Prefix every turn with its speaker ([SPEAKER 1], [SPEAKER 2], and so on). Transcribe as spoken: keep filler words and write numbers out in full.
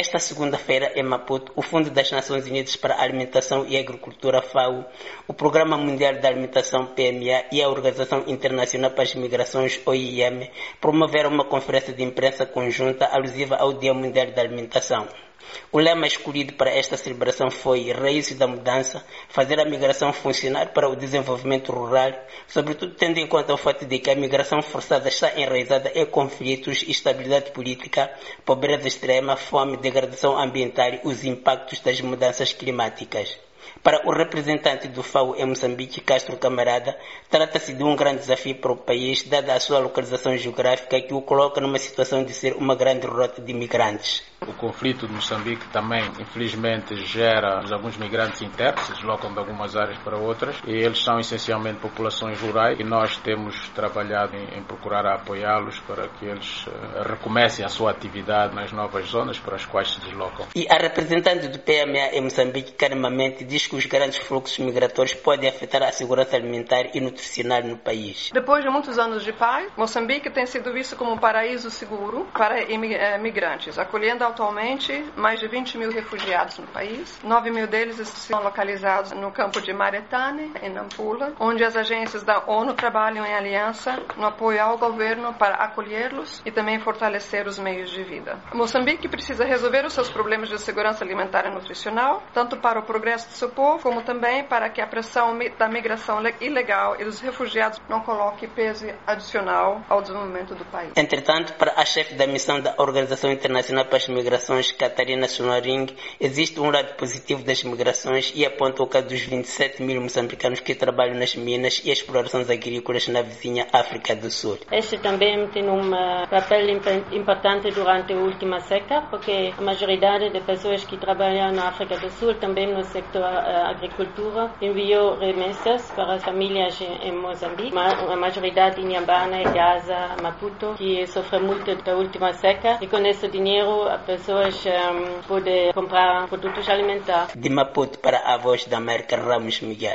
[SPEAKER 1] Esta segunda-feira, em Maputo, o Fundo das Nações Unidas para a Alimentação e Agricultura, FAO, o Programa Mundial da Alimentação, P M A, e a Organização Internacional para as Migrações, O I M, promoveram uma conferência de imprensa conjunta alusiva ao Dia Mundial da Alimentação. O lema escolhido para esta celebração foi Raízes da Mudança, fazer a migração funcionar para o desenvolvimento rural, sobretudo tendo em conta o fato de que a migração forçada está enraizada em conflitos, instabilidade política, pobreza extrema, fome, degradação ambiental e os impactos das mudanças climáticas. Para o representante do FAO em Moçambique, Castro Camarada, trata-se de um grande desafio para o país, dada a sua localização geográfica que o coloca numa situação de ser uma grande rota de migrantes.
[SPEAKER 2] O conflito de Moçambique também, infelizmente, gera alguns migrantes internos, se deslocam de algumas áreas para outras, e eles são essencialmente populações rurais, e nós temos trabalhado em, em procurar apoiá-los para que eles uh, recomecem a sua atividade nas novas zonas para as quais se deslocam.
[SPEAKER 1] E a representante do P M A em Moçambique, Carimamente, diz que os grandes fluxos migratórios podem afetar a segurança alimentar e nutricional no país.
[SPEAKER 3] Depois de muitos anos de paz, Moçambique tem sido visto como um paraíso seguro para imigrantes, acolhendo atualmente mais de vinte mil refugiados no país. nove mil deles estão localizados no campo de Maretane, em Nampula, onde as agências da ONU trabalham em aliança no apoio ao governo para acolhê-los e também fortalecer os meios de vida. Moçambique precisa resolver os seus problemas de segurança alimentar e nutricional, tanto para o progresso do seu povo, como também para que a pressão da migração ilegal e dos refugiados não coloque peso adicional ao desenvolvimento do país.
[SPEAKER 1] Entretanto, para a chefe da missão da Organização Internacional para as Migrações, Catarina Sonoring, existe um lado positivo das migrações e aponta o caso dos vinte e sete mil moçambicanos que trabalham nas minas e explorações agrícolas na vizinha África do Sul.
[SPEAKER 4] Este também tem um papel importante durante a última seca, porque a maioria de pessoas que trabalham na África do Sul, também no sector agricultura, enviou remessas para as famílias em Moçambique, a maioria em Inhambane, Gaza, Maputo, que sofrem muito da última seca, e com esse dinheiro as pessoas um, podem comprar produtos alimentares.
[SPEAKER 1] De Maputo para a Voz da América, Ramos Miguel.